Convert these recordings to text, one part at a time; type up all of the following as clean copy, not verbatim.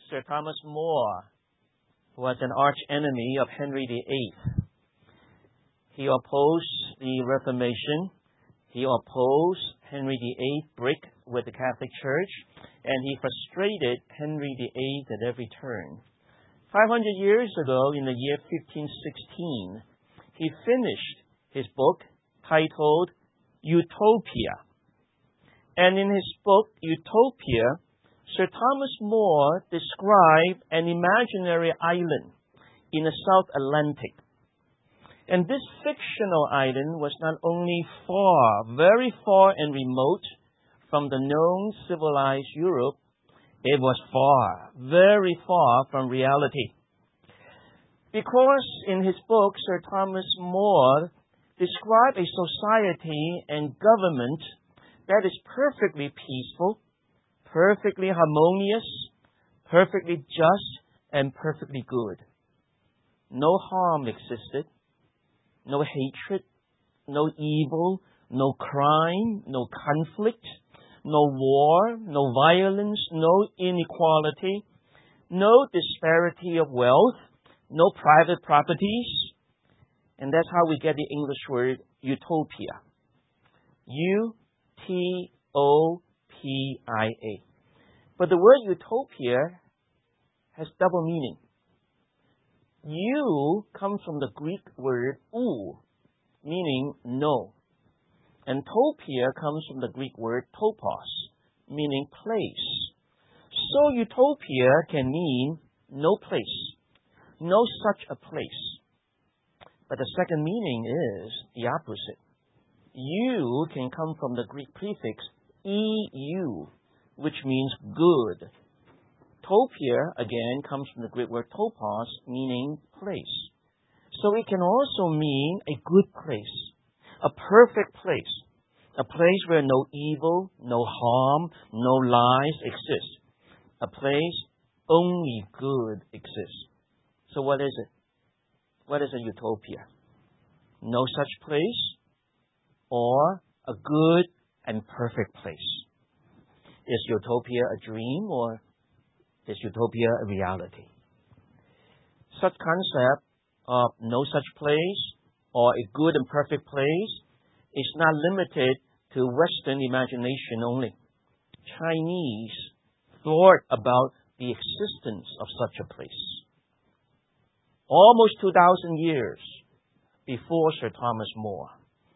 Sir Thomas More was an arch enemy of Henry VIII. He opposed the Reformation. He opposed Henry VIII break with the Catholic Church, and he frustrated Henry VIII at every turn. 500 years ago, in the year 1516, he finished his book titled Utopia. And in his book, Utopia, Sir Thomas More described an imaginary island in the South Atlantic. And this fictional island was not only far, very far and remote from the known civilized Europe, it was far, very far from reality. Because in his book, Sir Thomas More described a society and government that is perfectly peaceful, perfectly harmonious, perfectly just, and perfectly good. No harm existed. No hatred, no evil, no crime, no conflict, no war, no violence, no inequality, no disparity of wealth, no private properties. And that's how we get the English word utopia. U-T-O-P-I-A. But the word utopia has double meaning. U comes from the Greek word ou, meaning no. And topia comes from the Greek word topos, meaning place. So utopia can mean no place, no such a place. But the second meaning is the opposite. U can come from the Greek prefix eu, which means good. Topia, again, comes from the Greek word topos, meaning place. So it can also mean a good place, a perfect place, a place where no evil, no harm, no lies exist, a place only good exists. So what is it? What is a utopia? No such place or a good and perfect place? Is utopia a dream or is utopia a reality? Such concept of no such place or a good and perfect place is not limited to Western imagination only. Chinese thought about the existence of such a place. Almost 2,000 years before Sir Thomas More.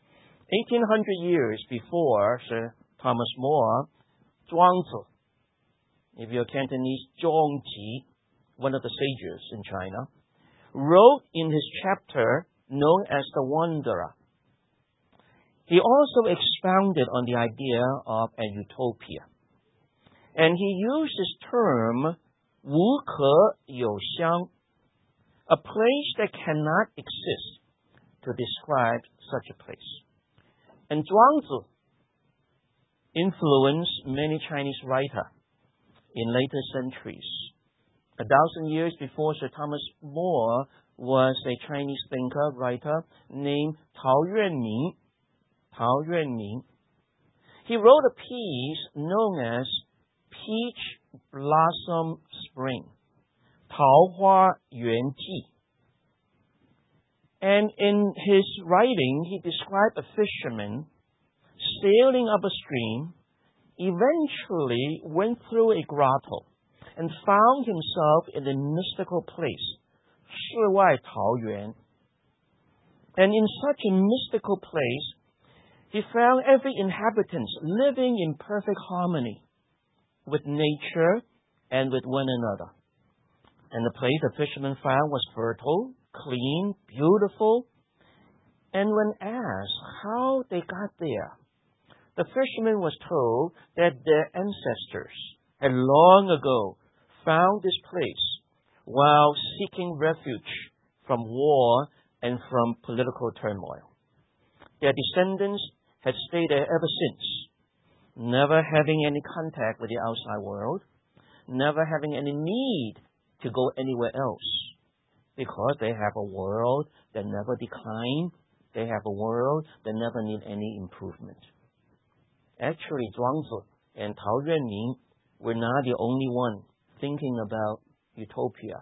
1,800 years before Sir Thomas More, Zhuangzi, if you're Cantonese, Zhuangzi, one of the sages in China, wrote in his chapter known as The Wanderer. He also expounded on the idea of a utopia. And he used this term, 无可有相, a place that cannot exist, to describe such a place. And Zhuangzi influenced many Chinese writers in later centuries. 1,000 years before Sir Thomas More was a Chinese thinker, writer named Tao Yuanming. Tao Yuanming. He wrote a piece known as Peach Blossom Spring, 桃花源记. And in his writing, he described a fisherman sailing up a stream, eventually went through a grotto and found himself in a mystical place, 世外桃源. And in such a mystical place, he found every inhabitant living in perfect harmony with nature and with one another. And the place the fisherman found was fertile, clean, beautiful. And when asked how they got there, the fisherman was told that their ancestors had long ago found this place while seeking refuge from war and from political turmoil. Their descendants had stayed there ever since, never having any contact with the outside world, never having any need to go anywhere else, because they have a world that never declines, they have a world that never needs any improvement. Actually, Zhuangzi and Tao Yuanming were not the only one thinking about utopia.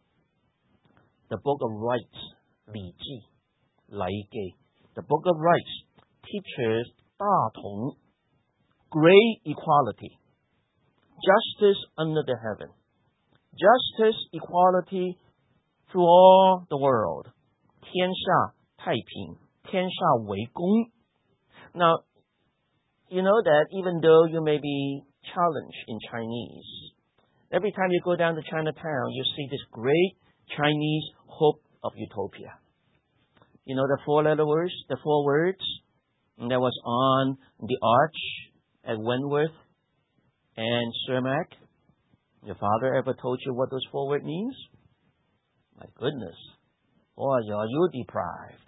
The Book of Rights, 礼记, 礼記. The Book of Rights teaches 大同, great equality, justice under the heaven, justice, equality through all the world. 天下太平, 天下为公. Now, you know that even though you may be challenged in Chinese, every time you go down to Chinatown, you see this great Chinese hope of utopia. You know the four words that was on the arch at Wentworth and Cermak? Your father ever told you what those four words means? My goodness. Boy, are you deprived.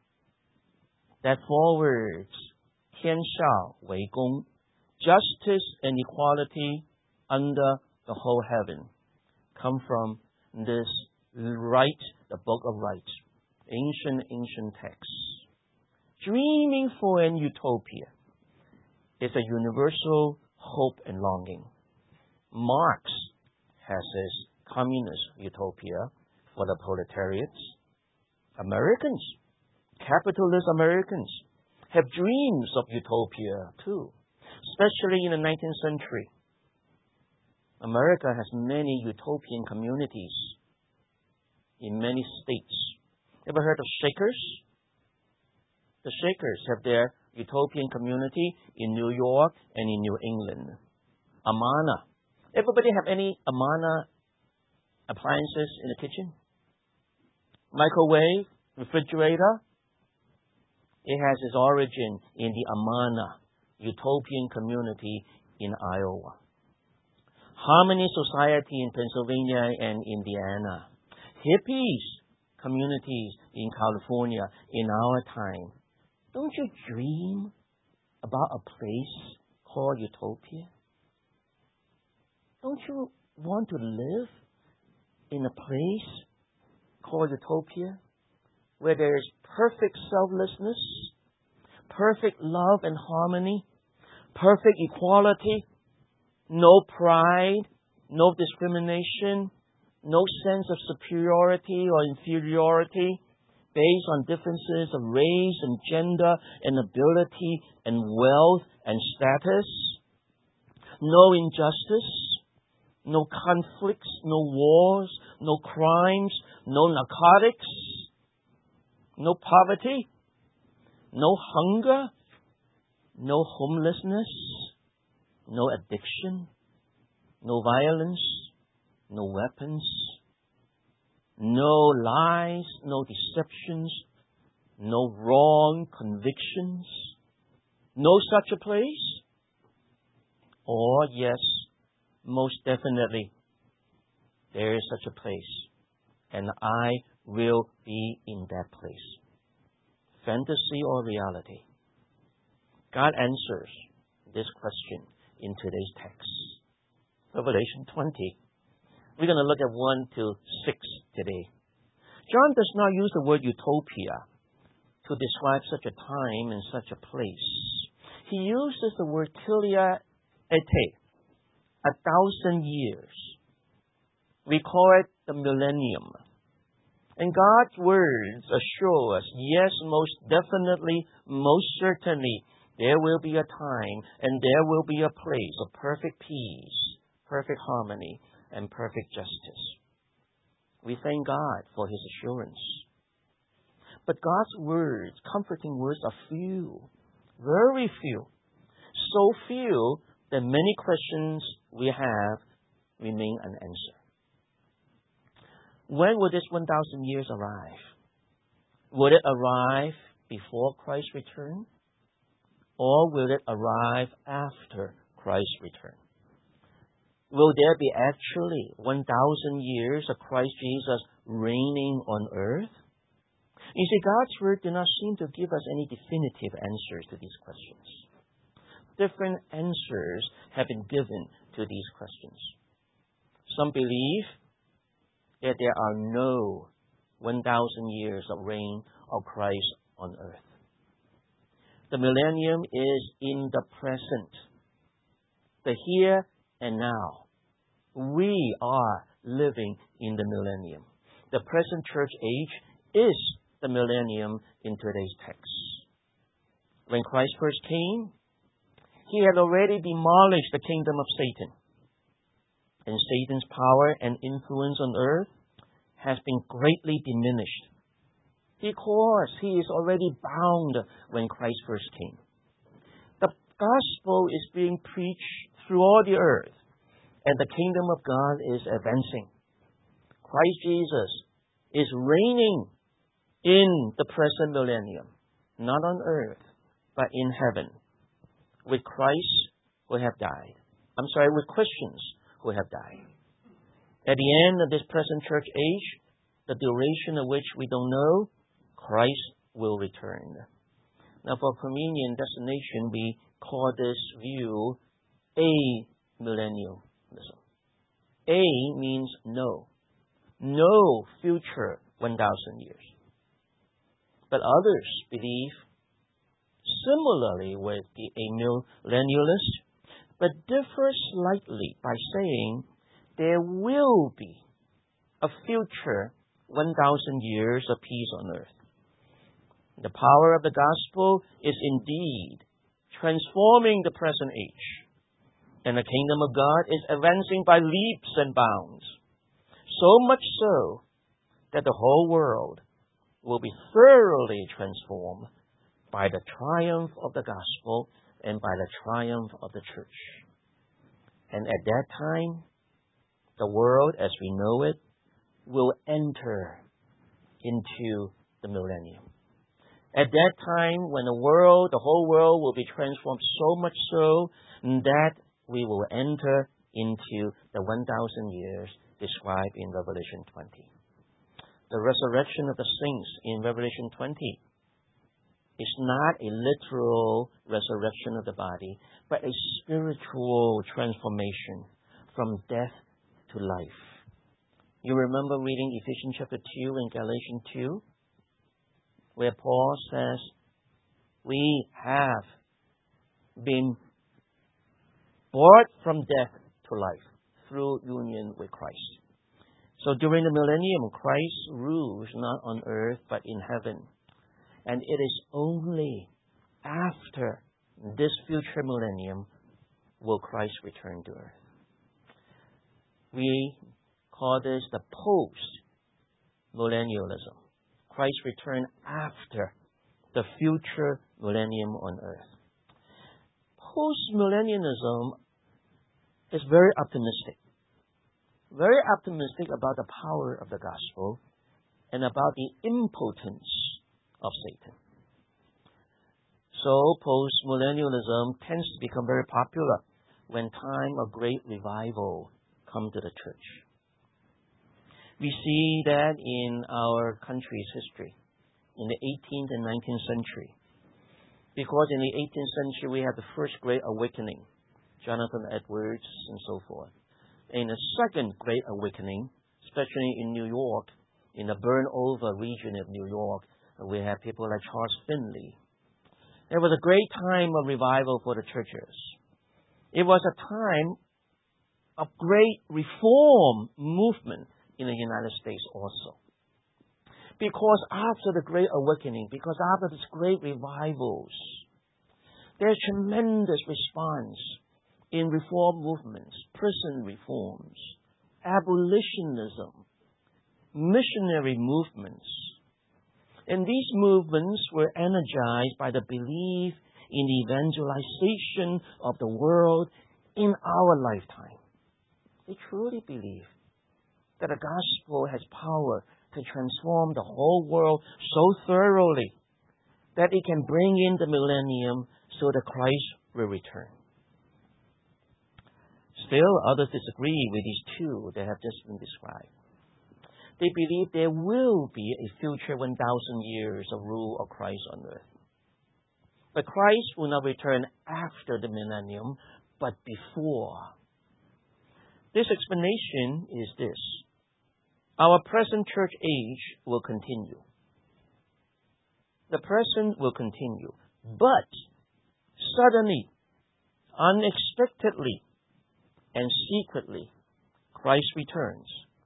That four words, 天下为公, justice and equality under the whole heaven, come from this right, the Book of Rights, ancient texts. Dreaming for an utopia is a universal hope and longing. Marx has his communist utopia for the proletariats. Americans, capitalist Americans, have dreams of utopia too, especially in the 19th century. America has many utopian communities in many states. Ever heard of Shakers? The Shakers have their utopian community in New York and in New England. Amana. Everybody have any Amana appliances in the kitchen? Microwave, refrigerator. It has its origin in the Amana utopian community in Iowa. Harmony Society in Pennsylvania and Indiana. Hippies communities in California in our time. Don't you dream about a place called utopia? Don't you want to live in a place called utopia where there is perfect selflessness, perfect love and harmony, perfect equality, no pride, no discrimination, no sense of superiority or inferiority based on differences of race and gender and ability and wealth and status, no injustice, no conflicts, no wars, no crimes, no narcotics, no poverty, no hunger, no homelessness, no addiction, no violence, no weapons, no lies, no deceptions, no wrong convictions, no such a place? Or, yes, most definitely, there is such a place, and I will be in that place. Fantasy or reality? God answers this question in today's text. Revelation 20. We're going to look at 1 to 6 today. John does not use the word utopia to describe such a time and such a place. He uses the word telia ete, 1,000 years. We call it the millennium. And God's words assure us, yes, most definitely, most certainly, there will be a time and there will be a place of perfect peace, perfect harmony, and perfect justice. We thank God for His assurance. But God's words, comforting words, are few, very few. So few that many questions we have remain unanswered. When will this 1,000 years arrive? Will it arrive before Christ's return? Or will it arrive after Christ's return? Will there be actually 1,000 years of Christ Jesus reigning on earth? You see, God's Word does not seem to give us any definitive answers to these questions. Different answers have been given to these questions. Some believe that there are no 1,000 years of reign of Christ on earth. The millennium is in the present, the here and now. We are living in the millennium. The present church age is the millennium in today's text. When Christ first came, He had already demolished the kingdom of Satan. And Satan's power and influence on earth has been greatly diminished, because he is already bound when Christ first came. The gospel is being preached through all the earth, and the kingdom of God is advancing. Christ Jesus is reigning in the present millennium, not on earth, but in heaven, with Christ who have died. With Christians who have died. At the end of this present church age, the duration of which we don't know, Christ will return. Now, for communion destination, we call this view amillennialism. A means no. No future 1,000 years. But others believe similarly with the amillennialists, but differ slightly by saying there will be a future 1,000 years of peace on earth. The power of the gospel is indeed transforming the present age, and the kingdom of God is advancing by leaps and bounds, so much so that the whole world will be thoroughly transformed by the triumph of the gospel and by the triumph of the church. And at that time, the world as we know it will enter into the millennium. At that time, when the whole world will be transformed so much so that we will enter into the 1,000 years described in Revelation 20. The resurrection of the saints in Revelation 20 is not a literal resurrection of the body, but a spiritual transformation from death to life. You remember reading Ephesians chapter 2 and Galatians 2, where Paul says, we have been brought from death to life through union with Christ. So during the millennium, Christ rules not on earth, but in heaven. And it is only after this future millennium will Christ return to earth. We call this the post-millennialism. Christ returned after the future millennium on earth. Post-millennialism is very optimistic about the power of the gospel and about the impotence of Satan. So post-millennialism tends to become very popular when time of great revival come to the church. We see that in our country's history, in the 18th and 19th century. Because in the 18th century, we had the first Great Awakening, Jonathan Edwards and so forth. In the second Great Awakening, especially in New York, in the burned-over region of New York, we have people like Charles Finley. It was a great time of revival for the churches. It was a time of great reform movement in the United States also. Because after the Great Awakening, because after these great revivals, there's tremendous response in reform movements, prison reforms, abolitionism, missionary movements. And these movements were energized by the belief in the evangelization of the world in our lifetime. They truly believe that the gospel has power to transform the whole world so thoroughly that it can bring in the millennium so that Christ will return. Still, others disagree with these two that have just been described. They believe there will be a future 1,000 years of rule of Christ on earth. But Christ will not return after the millennium, but before. This explanation is this. Our present church age will continue. The present will continue. But suddenly, unexpectedly, and secretly, Christ returns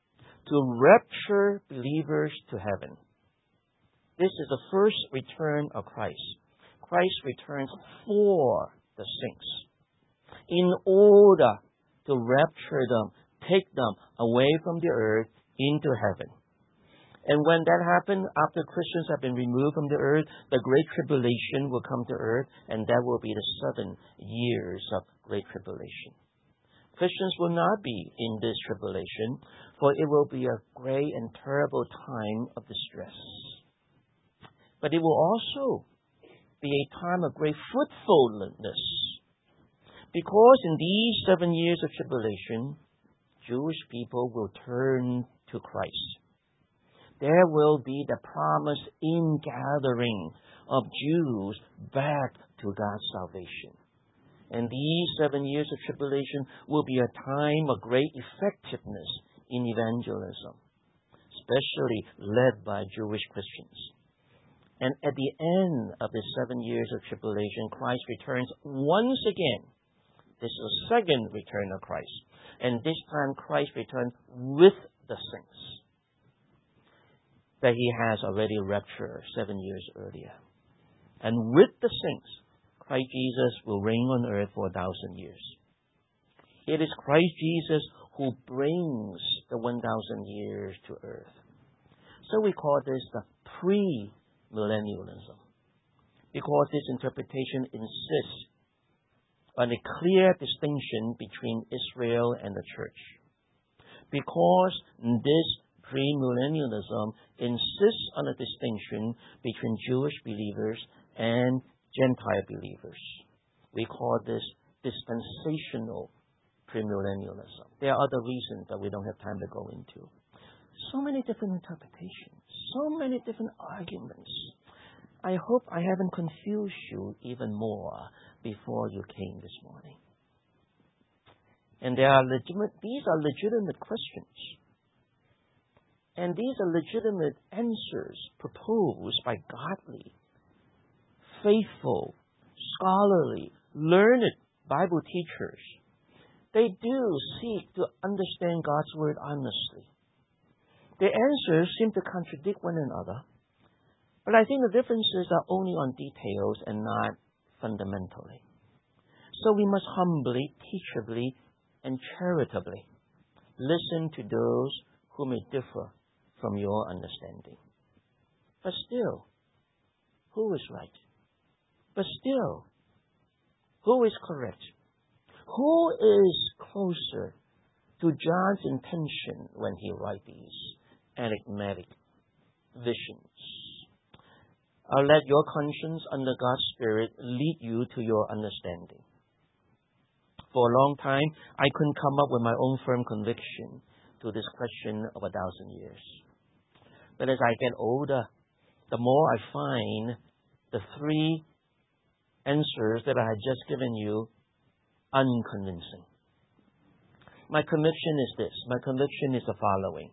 to rapture believers to heaven. This is the first return of Christ. Christ returns for the saints in order to rapture them, take them away from the earth into heaven. And when that happens, after Christians have been removed from the earth, the Great Tribulation will come to earth, and that will be the 7 years of Great Tribulation. Christians will not be in this tribulation, for it will be a great and terrible time of distress. But it will also be a time of great fruitfulness, because in these 7 years of tribulation, Jewish people will turn to Christ. There will be the promised ingathering of Jews back to God's salvation. And these 7 years of tribulation will be a time of great effectiveness in evangelism, especially led by Jewish Christians. And at the end of the 7 years of tribulation, Christ returns once again. This is the second return of Christ. And this time Christ returns with the saints that he has already raptured 7 years earlier. And with the saints, Christ Jesus will reign on earth for 1,000 years. It is Christ Jesus who brings the 1,000 years to earth. So we call this the pre-millennialism, because this interpretation insists on a clear distinction between Israel and the church. Because this premillennialism insists on a distinction between Jewish believers and Gentile believers. We call this dispensational premillennialism. There are other reasons that we don't have time to go into. So many different interpretations, so many different arguments. I hope I haven't confused you even more before you came this morning. And these are legitimate questions. And these are legitimate answers proposed by godly, faithful, scholarly, learned Bible teachers. They do seek to understand God's Word honestly. The answers seem to contradict one another, but I think the differences are only on details and not fundamentally. So we must humbly, teachably, and charitably listen to those who may differ from your understanding. But still, who is right? But still, who is correct? Who is closer to John's intention when he writes these enigmatic visions? I'll let your conscience under God's Spirit lead you to your understanding. For a long time, I couldn't come up with my own firm conviction to this question of 1,000 years. But as I get older, the more I find the three answers that I had just given you unconvincing. My conviction is this. My conviction is the following.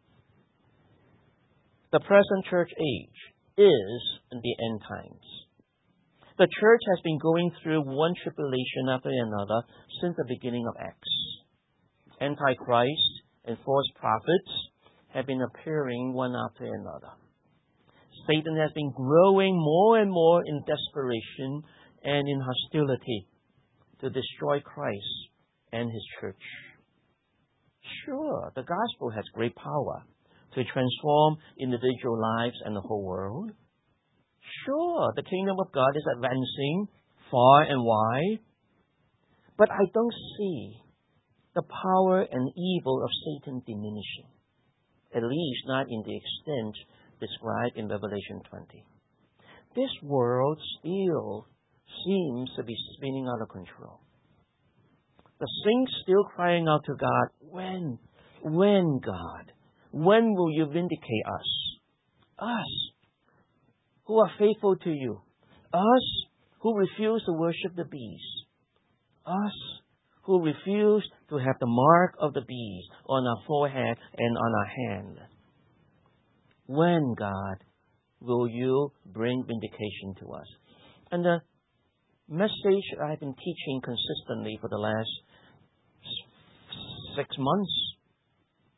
The present church age is the end times. The church has been going through one tribulation after another since the beginning of Acts. Antichrist and false prophets have been appearing one after another. Satan has been growing more and more in desperation and in hostility to destroy Christ and his church. Sure, the gospel has great power to transform individual lives and the whole world. Sure, the kingdom of God is advancing far and wide, but I don't see the power and evil of Satan diminishing, at least not in the extent described in Revelation 20. This world still seems to be spinning out of control. The saints still crying out to God, when God? When will you vindicate us? Us, who are faithful to you. Us, who refuse to worship the beast. Us, who refuse to have the mark of the beast on our forehead and on our hand. When, God, will you bring vindication to us? And the message I've been teaching consistently for the last 6 months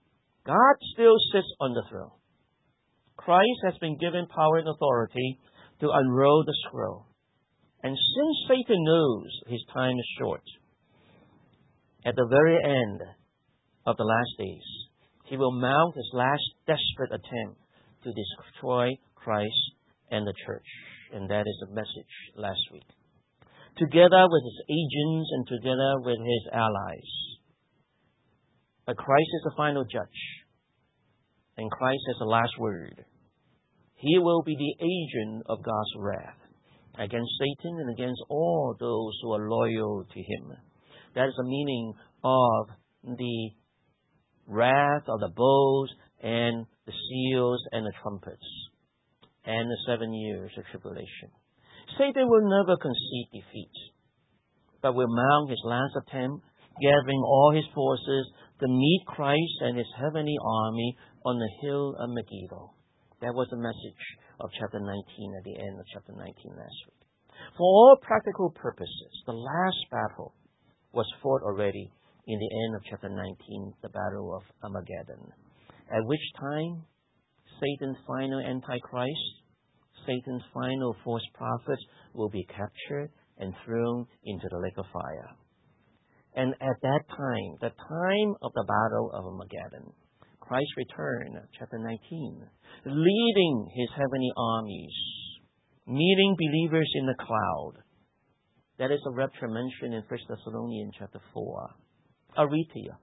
God still sits on the throne. Christ has been given power and authority to unroll the scroll. And since Satan knows his time is short, at the very end of the last days, he will mount his last desperate attempt to destroy Christ and the church. And that is the message last week. Together with his agents and together with his allies. But Christ is the final judge. And Christ has the last word. He will be the agent of God's wrath against Satan and against all those who are loyal to him. That is the meaning of the wrath of the bowls and the seals and the trumpets and the 7 years of tribulation. Satan will never concede defeat, but will mount his last attempt, gathering all his forces to meet Christ and his heavenly army on the hill of Megiddo. That was the message of chapter 19 at the end of chapter 19 last week. For all practical purposes, the last battle was fought already in the end of chapter 19, the battle of Armageddon, at which time Satan's final antichrist, Satan's final false prophet will be captured and thrown into the lake of fire. And at that time, the time of the battle of Armageddon, Christ returned, chapter 19, leading his heavenly armies, meeting believers in the cloud. That is a rapture mentioned in 1 Thessalonians chapter 4. Aletheia.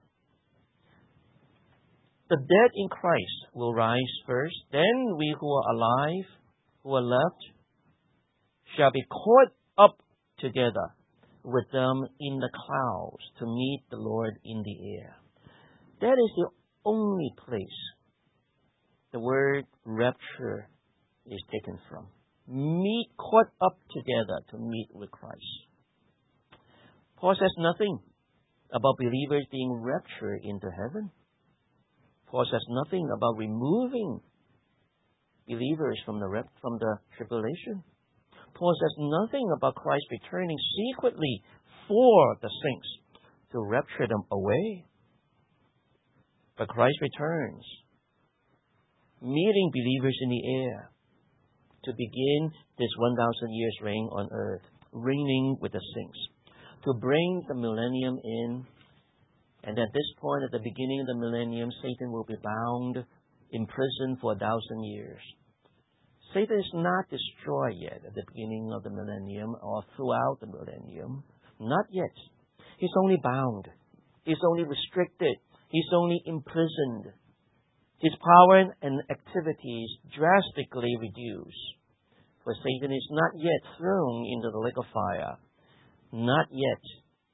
The dead in Christ will rise first. Then we who are alive, who are left, shall be caught up together with them in the clouds to meet the Lord in the air. That is the only place the word rapture is taken from. Caught up together to meet with Christ. Paul says nothing about believers being raptured into heaven. Paul says nothing about removing believers from the tribulation. Paul says nothing about Christ returning secretly for the saints to rapture them away. But Christ returns, meeting believers in the air to begin this 1,000 years reign on earth, reigning with the saints, to bring the millennium in. And at this point, at the beginning of the millennium, Satan will be bound, imprisoned for 1,000 years. Satan is not destroyed yet at the beginning of the millennium or throughout the millennium. Not yet. He's only bound. He's only restricted. He's only imprisoned. His power and activities drastically reduced. For Satan is not yet thrown into the lake of fire. Not yet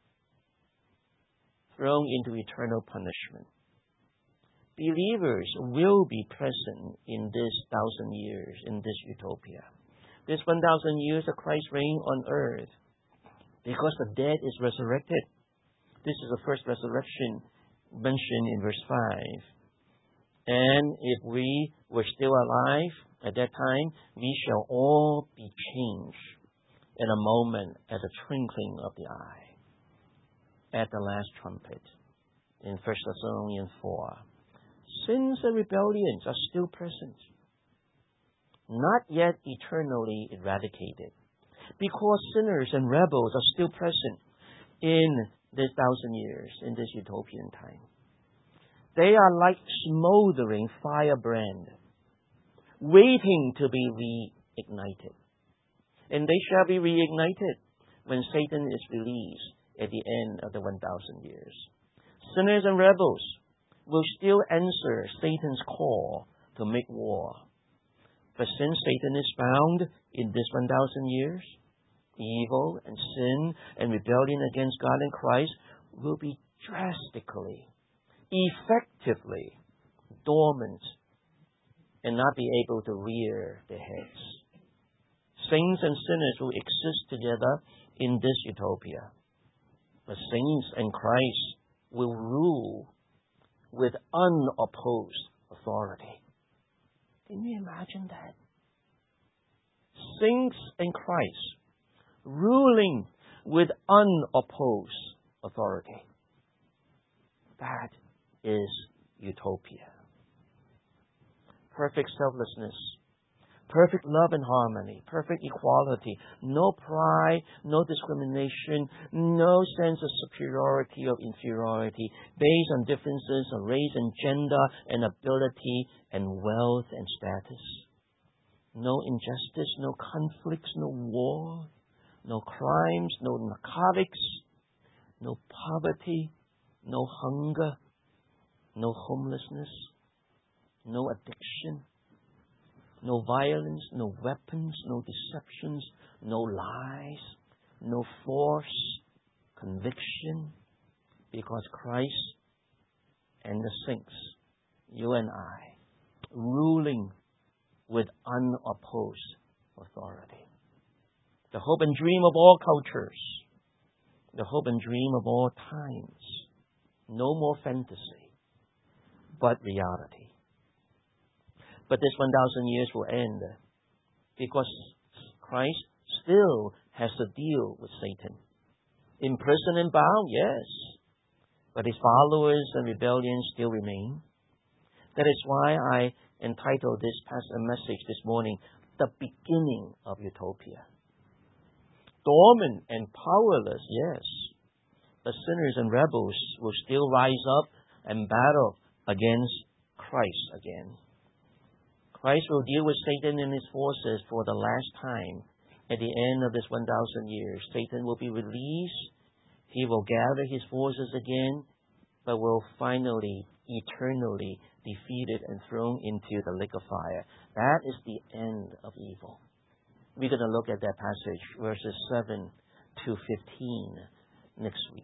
thrown into eternal punishment. Believers will be present in this 1,000 years, in this utopia. This 1,000 years of Christ's reign on earth. Because the dead is resurrected. This is the first resurrection mentioned in verse 5. And if we were still alive at that time, we shall all be changed in a moment, at the twinkling of the eye, at the last trumpet, in 1 Thessalonians 4. Sins and rebellions are still present, not yet eternally eradicated, because sinners and rebels are still present in this 1,000 years, in this utopian time. They are like smoldering firebrand, waiting to be reignited. And they shall be reignited when Satan is released at the end of the 1,000 years. Sinners and rebels will still answer Satan's call to make war. But since Satan is bound in this 1,000 years, evil and sin and rebellion against God and Christ will be drastically, effectively dormant and not be able to rear their heads. Saints and sinners will exist together in this utopia. But saints and Christ will rule with unopposed authority. Can you imagine that? Saints and Christ ruling with unopposed authority. That is utopia. perfect selflessness, perfect love and harmony, perfect equality, no pride, no discrimination, no sense of superiority or inferiority based on differences of race and gender and ability and wealth and status. No injustice, no conflicts, no war, no crimes, no narcotics, no poverty, no hunger, no homelessness, no addiction, no violence, no weapons, no deceptions, no lies, no force, conviction, because Christ and the saints, you and I, ruling with unopposed authority. The hope and dream of all cultures, the hope and dream of all times. No more fantasy, but reality. But this 1,000 years will end because Christ still has to deal with Satan. Imprisoned and bound, yes, but his followers and rebellion still remain. That is why I entitled this message this morning, The Beginning of Utopia. Dormant and powerless, yes, but sinners and rebels will still rise up and battle against Christ again. Christ will deal with Satan and his forces for the last time. At the end of this 1,000 years, Satan will be released. He will gather his forces again, but will finally, eternally defeated and thrown into the lake of fire. That is the end of evil. We're going to look at that passage, verses 7 to 15, next week.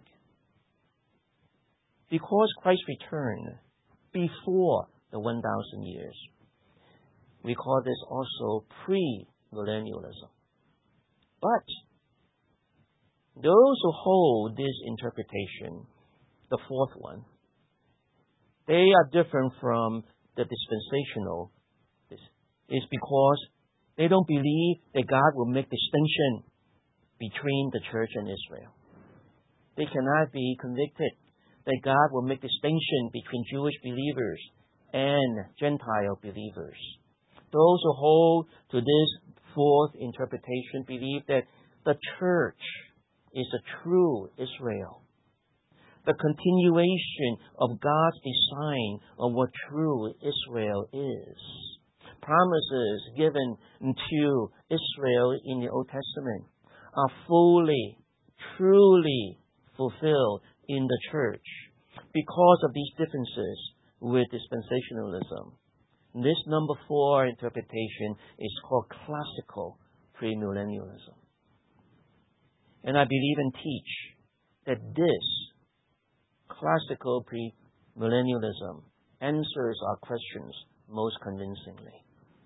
Because Christ returned before the 1,000 years, we call this also pre-millennialism. But those who hold this interpretation, the fourth one, they are different from the dispensational. It's because they don't believe that God will make distinction between the church and Israel. They cannot be convicted that God will make distinction between Jewish believers and Gentile believers. Those who hold to this fourth interpretation believe that the church is a true Israel. The continuation of God's design of what true Israel is. Promises given to Israel in the Old Testament are fully, truly fulfilled in the church because of these differences with dispensationalism. This number 4 interpretation is called classical premillennialism. And I believe and teach that this classical premillennialism answers our questions most convincingly.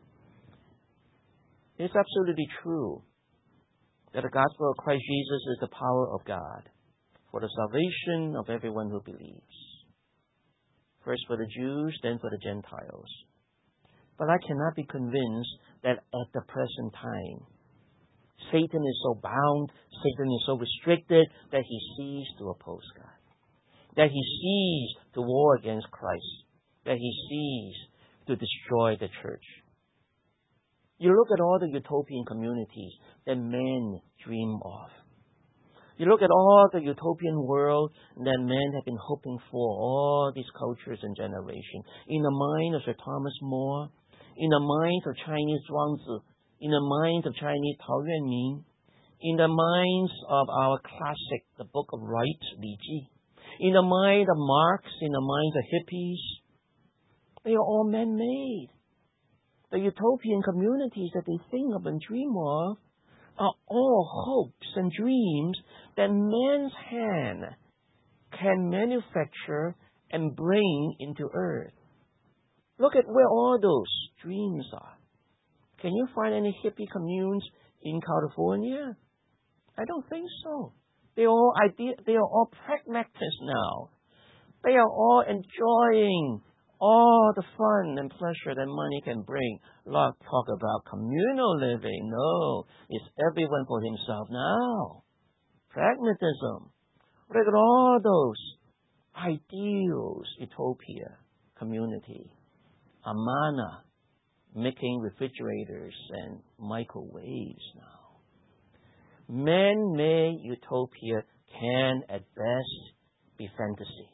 It's absolutely true that the gospel of Christ Jesus is the power of God for the salvation of everyone who believes. First for the Jews, then for the Gentiles. But I cannot be convinced that at the present time, Satan is so bound, Satan is so restricted that he ceased to oppose God. That he ceased to war against Christ. That he ceased to destroy the church. You look at all the utopian communities that men dream of. You look at all the utopian world that men have been hoping for, all these cultures and generations. In the mind of Sir Thomas More, in the minds of Chinese Zhuangzi, in the minds of Chinese Tao Yuanming, in the minds of our classic, the Book of Rights, Li Ji, in the mind of Marx, in the minds of hippies, they are all man-made. The utopian communities that they think of and dream of are all hopes and dreams that man's hand can manufacture and bring into earth. Look at where all those dreams are. Can you find any hippie communes in California? I don't think so. They are all pragmatists now. They are all enjoying all the fun and pleasure that money can bring. Not talk about communal living. No, it's everyone for himself now. Pragmatism. Look at all those ideals, utopia, community, Amana, making refrigerators and microwaves now. Man-made utopia can at best be fantasy.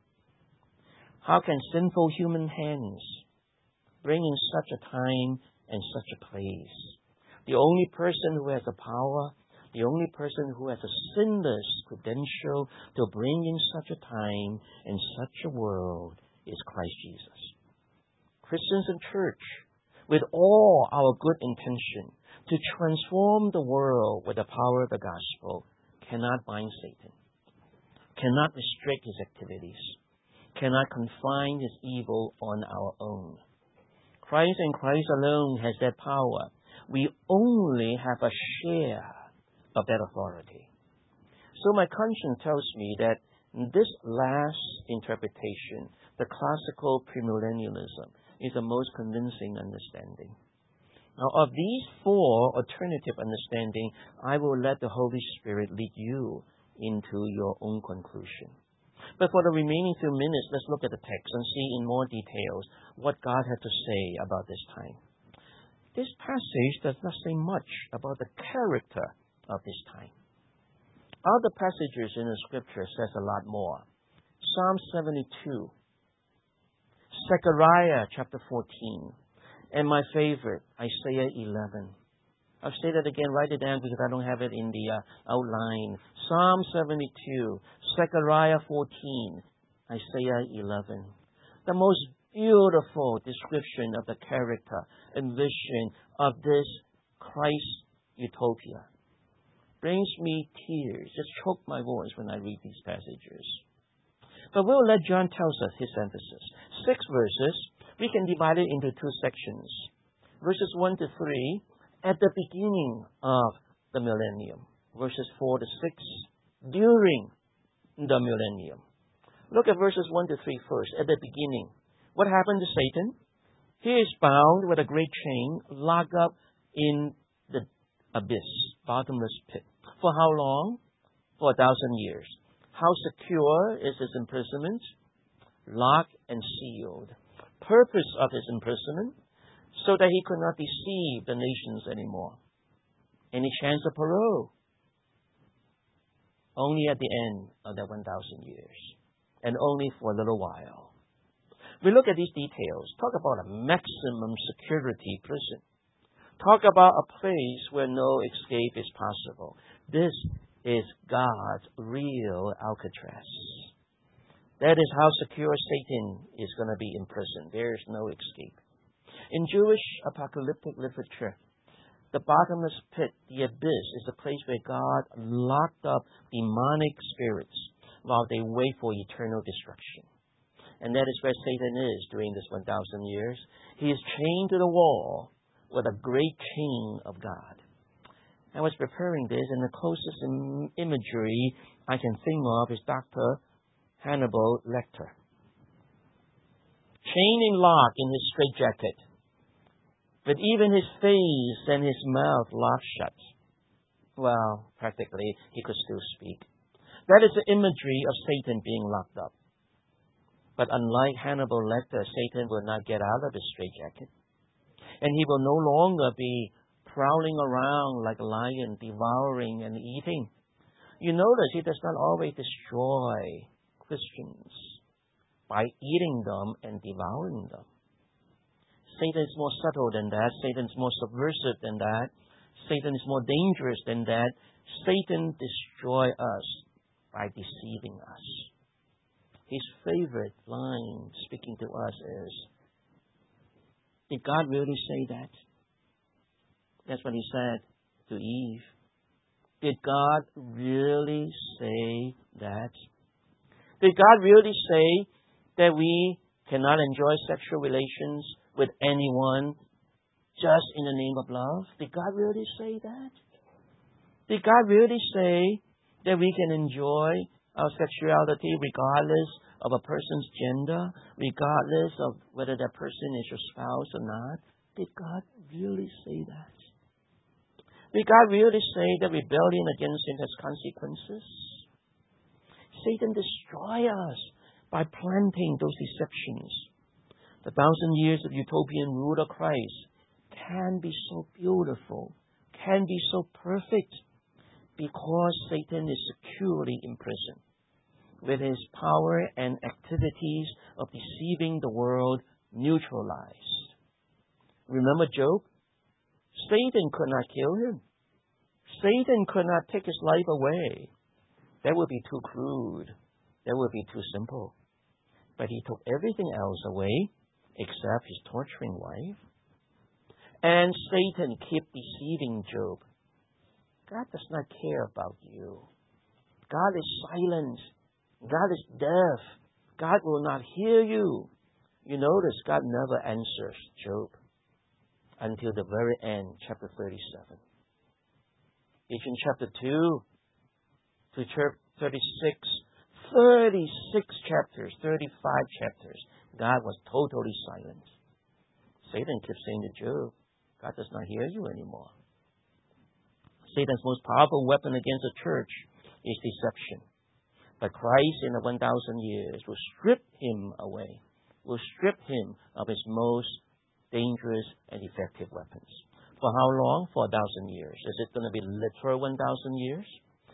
How can sinful human hands bring in such a time and such a place? The only person who has the power, the only person who has a sinless credential to bring in such a time and such a world is Christ Jesus. Christians and church, with all our good intention to transform the world with the power of the gospel, cannot bind Satan, cannot restrict his activities, cannot confine his evil on our own. Christ and Christ alone has that power. We only have a share of that authority. So my conscience tells me that this last interpretation, the classical premillennialism, is the most convincing understanding. Now, of these four alternative understandings, I will let the Holy Spirit lead you into your own conclusion. But for the remaining few minutes, let's look at the text and see in more details what God had to say about this time. This passage does not say much about the character of this time. Other passages in the Scripture says a lot more. Psalm 72, Zechariah chapter 14, and my favorite, Isaiah 11. I'll say that again, write it down because I don't have it in the outline. Psalm 72, Zechariah 14, Isaiah 11. The most beautiful description of the character and vision of this Christ utopia. Brings me tears, just choke my voice when I read these passages. But we'll let John tell us his emphasis. 6 verses, we can divide it into 2 sections. Verses 1 to 3, at the beginning of the millennium. Verses 4 to 6, during the millennium. Look at verses 1 to 3 first, at the beginning. What happened to Satan? He is bound with a great chain, locked up in the abyss, bottomless pit. For how long? For 1,000 years. How secure is his imprisonment? Locked and sealed. Purpose of his imprisonment? So that he could not deceive the nations anymore. Any chance of parole? Only at the end of that 1,000 years. And only for a little while. We look at these details. Talk about a maximum security prison. Talk about a place where no escape is possible. This is God's real Alcatraz. That is how secure Satan is going to be in prison. There is no escape. In Jewish apocalyptic literature, the bottomless pit, the abyss, is the place where God locked up demonic spirits while they wait for eternal destruction. And that is where Satan is during this 1,000 years. He is chained to the wall with a great chain of God. I was preparing this, and the closest imagery I can think of is Dr. Hannibal Lecter. Chained and locked in his straitjacket, with even his face and his mouth locked shut. Well, practically, he could still speak. That is the imagery of Satan being locked up. But unlike Hannibal Lecter, Satan will not get out of his straitjacket. And he will no longer be prowling around like a lion, devouring and eating. You notice he does not always destroy Christians by eating them and devouring them. Satan is more subtle than that. Satan is more subversive than that. Satan is more dangerous than that. Satan destroys us by deceiving us. His favorite line speaking to us is, did God really say that? That's what he said to Eve. Did God really say that? Did God really say that we cannot enjoy sexual relations with anyone just in the name of love? Did God really say that? Did God really say that we can enjoy our sexuality regardless of a person's gender, regardless of whether that person is your spouse or not? Did God really say that? Did God really say that rebellion against Him has consequences? Satan destroys us by planting those deceptions. The 1,000 years of utopian rule of Christ can be so beautiful, can be so perfect, because Satan is securely imprisoned with his power and activities of deceiving the world neutralized. Remember Job? Satan could not kill him. Satan could not take his life away. That would be too crude. That would be too simple. But he took everything else away except his torturing wife. And Satan kept deceiving Job. God does not care about you. God is silent. God is deaf. God will not hear you. You notice God never answers Job until the very end, chapter 37. Ephesians chapter 2 to chapter 36, 36 chapters, 35 chapters, God was totally silent. Satan kept saying to Job, God does not hear you anymore. Satan's most powerful weapon against the church is deception. But Christ in the 1,000 years will strip him away, will strip him of his most dangerous and effective weapons. For how long? For 1,000 years. Is it going to be literal 1,000 years?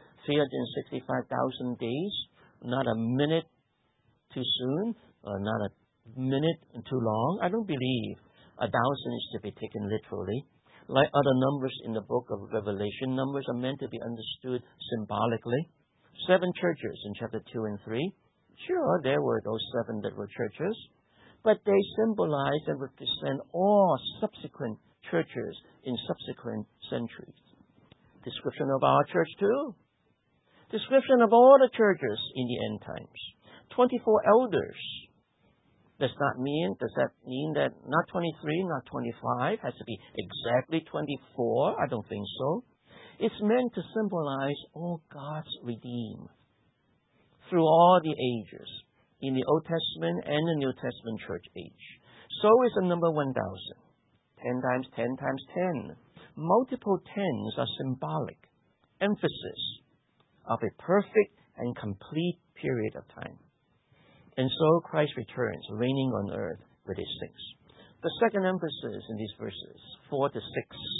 365,000 days? Not a minute too soon? Or not a minute too long? I don't believe 1,000 is to be taken literally. Like other numbers in the book of Revelation, numbers are meant to be understood symbolically. 7 churches in chapter 2 and 3. Sure, there were those 7 that were churches, but they symbolize and represent all subsequent churches in subsequent centuries. Description of our church too. Description of all the churches in the end times. 24 elders. Does that mean that not 23, not 25, has to be exactly 24? I don't think so. It's meant to symbolize all God's redeemed through all the ages in the Old Testament and the New Testament church age. So is the number 1,000. 10 times 10 times 10. Multiple tens are symbolic emphasis of a perfect and complete period of time. And so Christ returns, reigning on earth with his saints. The second emphasis in these verses, 4 to 6.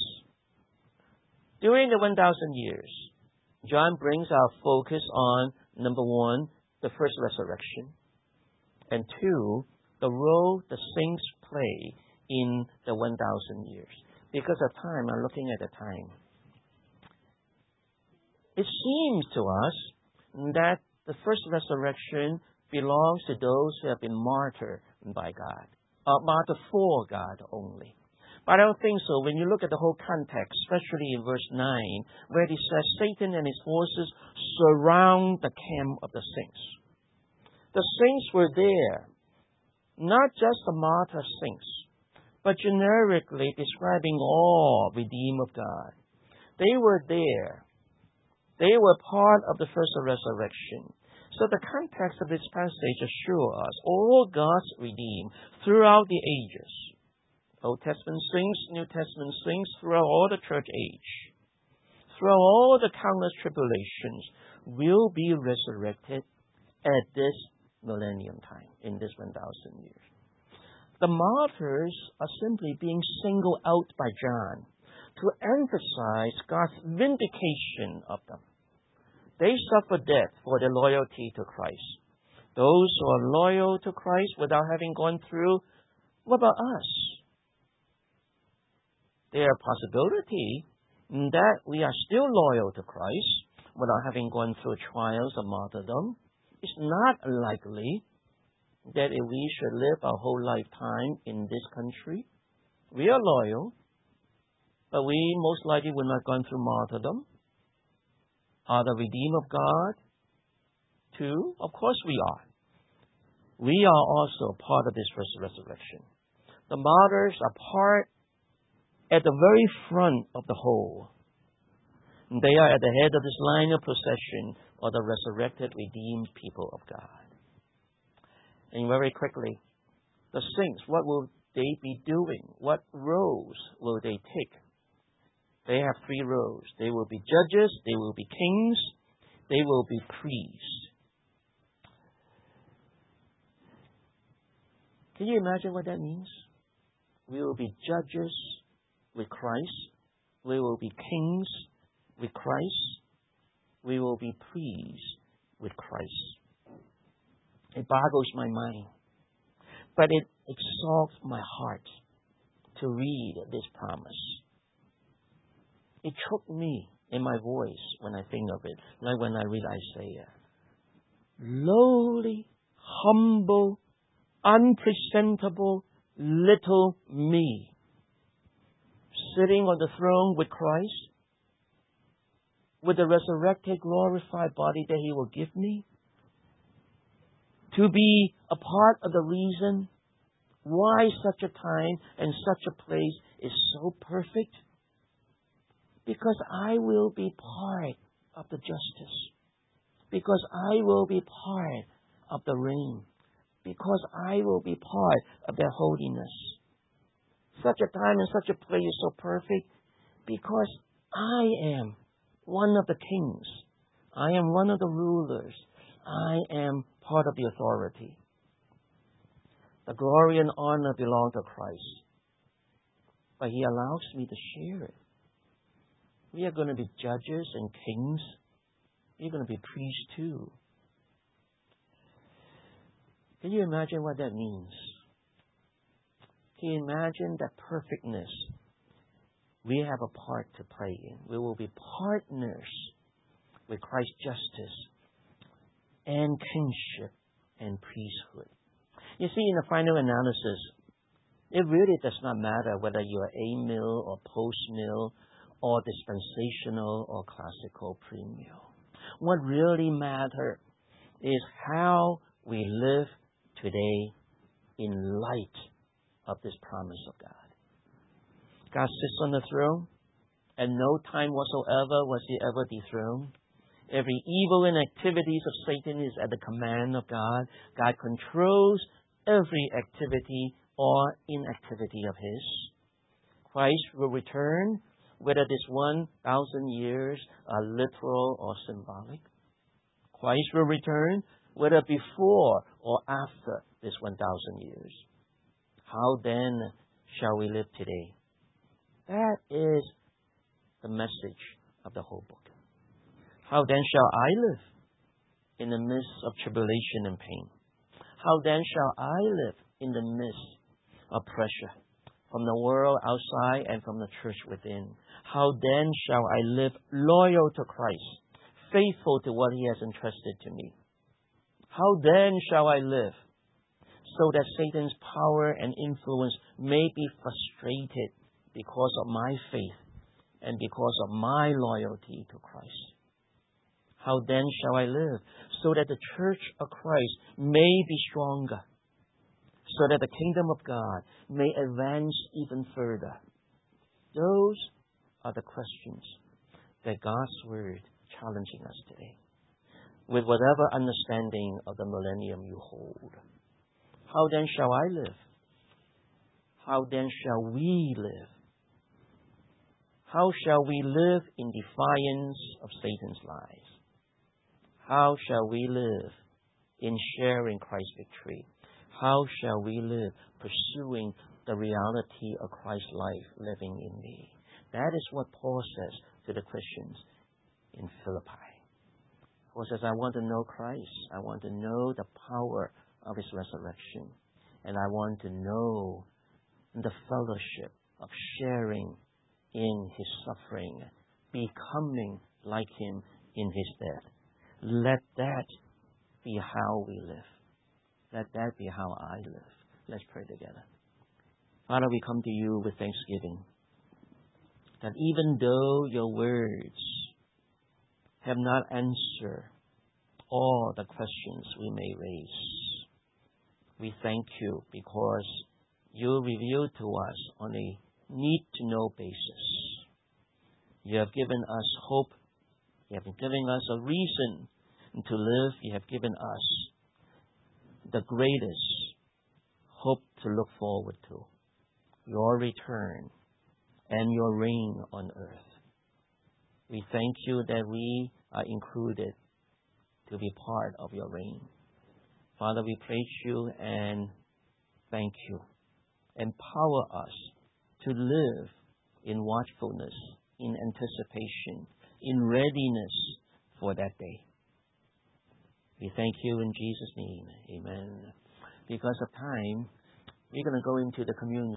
During the 1,000 years, John brings our focus on, number 1, the first resurrection, and 2, the role the saints play in the 1,000 years. Because of time, I'm looking at the time. It seems to us that the first resurrection belongs to those who have been martyred by God, martyred for God only. But I don't think so. When you look at the whole context, especially in verse 9, where it says Satan and his forces surround the camp of the saints. The saints were there, not just the martyr saints, but generically describing all redeemed of God. They were there. They were part of the first resurrection. So the context of this passage assures us all God's redeemed throughout the ages. Old Testament saints, New Testament saints, throughout all the church age, throughout all the countless tribulations, will be resurrected at this millennium time, in this 1,000 years. The martyrs are simply being singled out by John to emphasize God's vindication of them. They suffer death for their loyalty to Christ. Those who are loyal to Christ without having gone through, what about us? There is a possibility that we are still loyal to Christ without having gone through trials of martyrdom. It's not likely that if we should live our whole lifetime in this country, we are loyal, but we most likely will not gone through martyrdom. Are the redeemed of God too? Of course we are. We are also part of this first resurrection. The martyrs are part at the very front of the whole. They are at the head of this line of procession of the resurrected, redeemed people of God. And very quickly, the saints, what will they be doing? What roles will they take? They have 3 roles. They will be judges, they will be kings, they will be priests. Can you imagine what that means? We will be judges, with Christ. We will be kings with Christ. We will be priests with Christ. It boggles my mind, but it exalts my heart to read this promise. It choked me in my voice when I think of it, like when I read Isaiah. Lowly, humble, unpresentable little me, sitting on the throne with Christ, with the resurrected, glorified body that He will give me, to be a part of the reason why such a time and such a place is so perfect. Because I will be part of the justice. Because I will be part of the reign. Because I will be part of their holiness. Such a time and such a place is so perfect because I am one of the kings. I am one of the rulers. I am part of the authority. The glory and honor belong to Christ. But He allows me to share it. We are going to be judges and kings. We're going to be priests too. Can you imagine what that means? Can you imagine that perfectness? We have a part to play in. We will be partners with Christ's justice and kingship and priesthood. You see, in the final analysis, it really does not matter whether you are amil or post-mill or dispensational or classical premill. What really matters is how we live today in light of this promise of God. God sits on the throne, and no time whatsoever was He ever dethroned. Every evil and activities of Satan is at the command of God. God controls every activity or inactivity of His. Christ will return, whether this 1,000 years are literal or symbolic. Christ will return, whether before or after this 1,000 years. How then shall we live today? That is the message of the whole book. How then shall I live in the midst of tribulation and pain? How then shall I live in the midst of pressure from the world outside and from the church within? How then shall I live loyal to Christ, faithful to what He has entrusted to me? How then shall I live so that Satan's power and influence may be frustrated because of my faith and because of my loyalty to Christ? How then shall I live so that the church of Christ may be stronger, so that the kingdom of God may advance even further? Those are the questions that God's Word challenging us today, with whatever understanding of the millennium you hold. How then shall I live? How then shall we live? How shall we live in defiance of Satan's lies? How shall we live in sharing Christ's victory? How shall we live pursuing the reality of Christ's life living in me? That is what Paul says to the Christians in Philippi. Paul says, I want to know Christ. I want to know the power of His resurrection. And I want to know the fellowship of sharing in His suffering, becoming like Him in His death. Let that be how we live. Let that be how I live. Let's pray together. Father, we come to You with thanksgiving that even though Your words have not answered all the questions we may raise, we thank You because You reveal to us on a need-to-know basis. You have given us hope. You have given us a reason to live. You have given us the greatest hope to look forward to, Your return and Your reign on earth. We thank You that we are included to be part of Your reign. Father, we praise You and thank You. Empower us to live in watchfulness, in anticipation, in readiness for that day. We thank you in Jesus' name. Amen. Because of time, we're going to go into the communion.